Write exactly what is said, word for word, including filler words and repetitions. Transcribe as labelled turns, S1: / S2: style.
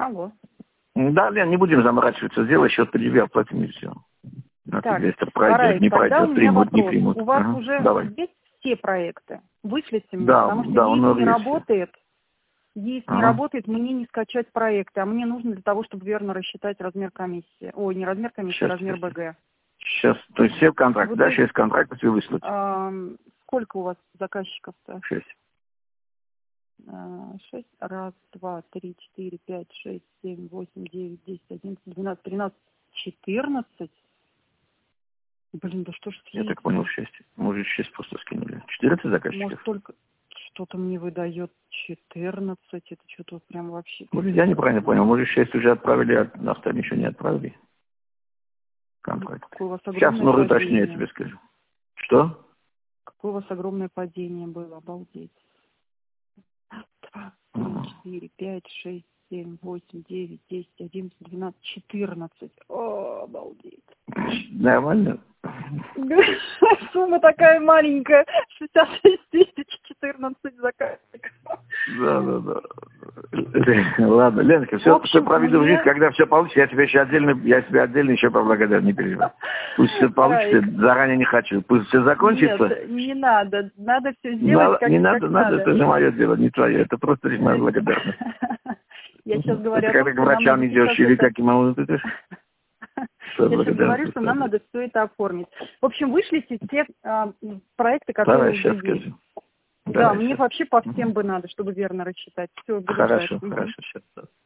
S1: Алло.
S2: Да, Лен, не будем заморачиваться. Сделай счет по тебе, оплатим и все.
S1: Так,
S2: Если пройдет,
S1: Раис,
S2: не
S1: тогда
S2: пройдет,
S1: у меня
S2: примут, не
S1: вопрос.
S2: примут.
S1: У вас
S2: Ага,
S1: уже
S2: давай.
S1: есть все проекты? Вышлите мне,
S2: Да,
S1: потому что
S2: да, у
S1: есть
S2: нас
S1: не
S2: есть.
S1: работает. Есть не
S2: Ага.
S1: работает, мне не скачать проекты, а мне нужно для того, чтобы верно рассчитать размер комиссии. Ой, не размер комиссии, а
S2: Сейчас,
S1: размер
S2: сейчас.
S1: БГ.
S2: Сейчас, то есть все контракты,
S1: Вот
S2: да,
S1: это,
S2: шесть контрактов тебе выслать?
S1: а, сколько у вас заказчиков-то?
S2: Шесть.
S1: А, шесть. Раз, два, три, четыре, пять, шесть, семь, восемь, девять, десять, одиннадцать, двенадцать, тринадцать, четырнадцать. Блин, да что ж
S2: Я так
S1: светится?
S2: понял, шесть. Может, шесть просто скинули. четырнадцать заказчиков?
S1: Может, только что-то мне выдает четырнадцать. Это что-то прям вообще...
S2: Может, я неправильно понял. Может, шесть уже отправили, а на остальные еще не отправили контракт.
S1: Какое у вас
S2: Сейчас,
S1: огромное
S2: ну, точнее
S1: падение.
S2: тебе скажу. Что?
S1: Какое у вас огромное падение было, обалдеть. Два, три,
S2: Ага.
S1: четыре, пять, шесть, семь, восемь, девять, десять, одиннадцать, двенадцать, четырнадцать. О, обалдеть.
S2: Нормально?
S1: Сумма такая маленькая. шестьдесят шесть тысяч четырнадцать заказчиков.
S2: Да, да, да. Ладно, Леночка, все, все проведу в жизнь, когда все получится, я тебе еще отдельно, я тебе отдельно еще поблагодарю, не переживай. Пусть все получится, заранее не хочу. Пусть все закончится.
S1: Нет, не надо. Надо все сделать,
S2: Надо,
S1: как,
S2: не
S1: как
S2: надо, надо,
S1: надо.
S2: это же мое дело, не твое. Это просто лишь моя благодарность.
S1: Я сейчас говорю
S2: Это
S1: о том,
S2: как к
S1: что нам
S2: врачам
S1: надо
S2: идешь
S1: сейчас
S2: или
S1: это...
S2: как ему ты идешь?
S1: Я сейчас говорю, что нам надо все это оформить. В общем, вышлите те а, проекты, которые
S2: Давай,
S1: уже
S2: сейчас
S1: есть.
S2: скажу.
S1: Да,
S2: Давай,
S1: мне
S2: сейчас.
S1: вообще по всем бы надо, чтобы верно рассчитать. Все, буду
S2: Хорошо,
S1: ждать. Мгм.
S2: хорошо, сейчас.